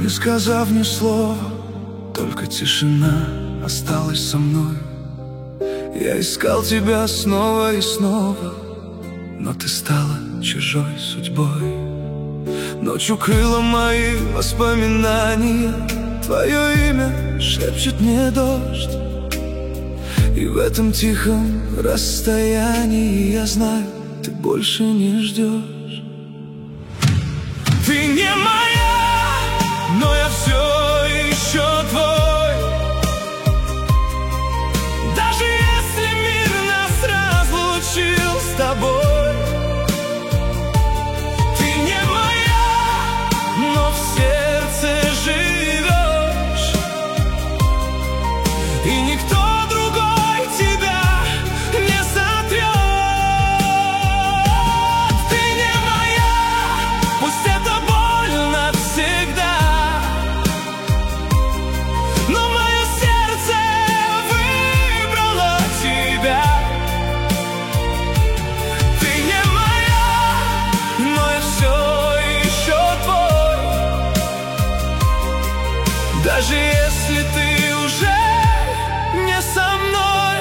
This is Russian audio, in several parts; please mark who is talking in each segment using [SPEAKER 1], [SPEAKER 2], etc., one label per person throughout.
[SPEAKER 1] Не сказав ни слова, только тишина осталась со мной. Я искал тебя снова и снова, но ты стала чужой судьбой. Ночь укрыла мои воспоминания, твое имя шепчет мне дождь. И в этом тихом расстоянии я знаю, ты больше не ждешь. Ты не моя, но я все еще твой. Даже если мир нас разлучил с тобой. Ты не моя, но в сердце живешь. И никто другой тебя не сотрет. Ты не моя, пусть это больно всегда, но мое сердце выбрало тебя. Ты не моя, но я все еще твой. Даже если ты уже не со мной.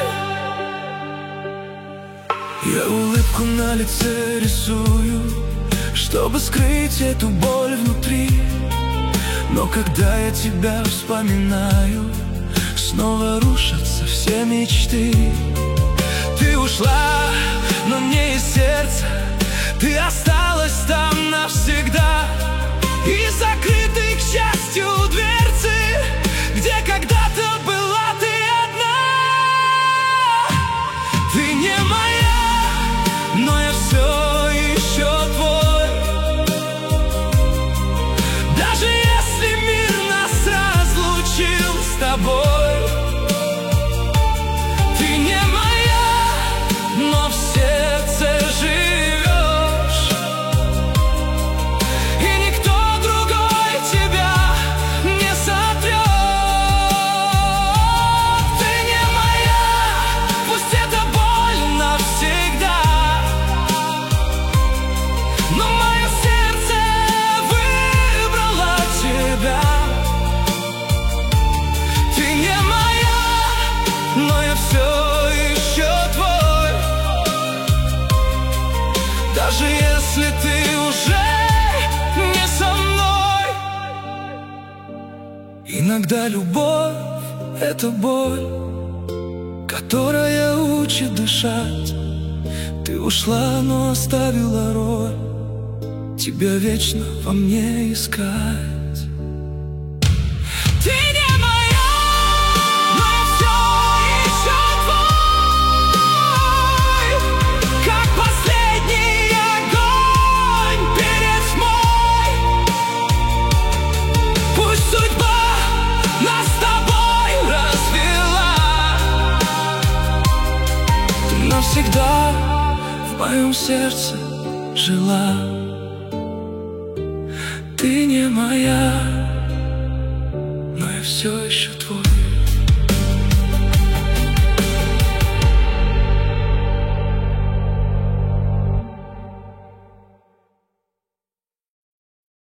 [SPEAKER 1] Я улыбку на лице рисую, чтобы скрыть эту боль внутри. Но когда я тебя вспоминаю, снова рушатся все мечты. Ты ушла, но мне из сердца ты осталась там навсегда. И закрыты, к счастью, дверцы, где когда-то была ты одна. Ты не моя, но я все еще твой. Даже если мир нас разлучил с тобой. Ты не моя, но в сердце живешь. И никто другой тебя не сотрет. Ты не моя, пусть это больно всегда, но мое сердце выбрало тебя. Ты не моя, но я все еще твой. Даже если ты уже не со мной. Иногда любовь — это боль, которая учит дышать. Ты ушла, но оставила роль, тебя вечно во мне искать. Ты не моя, но я все еще твой. Как последний огонь перед тьмой. Пусть судьба нас с тобой развела, ты навсегда в моем сердце жила. Ты не моя, но я все еще твой.